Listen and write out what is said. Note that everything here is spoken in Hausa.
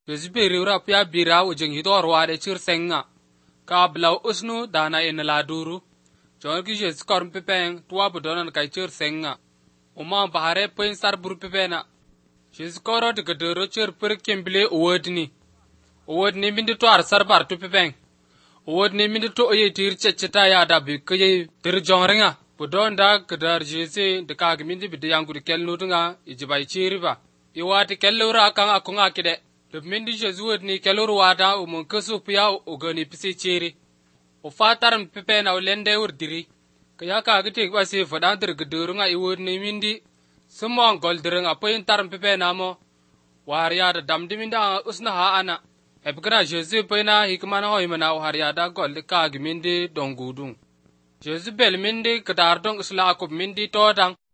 Yesu beriura pia bira ujeng hitor wade chir senga. Ka blau usnu dana en laduru. Jon ki Yesu korn pepeng tuwa budonan kai chir senga. Uma bahare poin sar bur pepena. Yesu koro de gadoro chir per kembile uwodni. Uwodni mindi to ar sar bar tu pepeng. Uwodni mindi to oye tir checheta ya da bi kye tir jongrenga. Budon da gadar Yesu de kag mindi bide yangu de kel nutunga ijibai chiriba. Iwati kellura kang akunga kide. Mindi Yesu wodni kelur wada umon kesu pia ugoni pisi chiri. O fataram pepe na ulende urdiri. Kaya kagiti kwa si fadantir gudurunga iwodni mindi. Sumong goldiring apoyin taram pepe na mo. Wahariada damdi minda usna haana. Epkana Yesu pena hikmana hoimana wahariada goldi kag mindi dongudung. Yesu bel mindi kadardong isla akub mindi todang.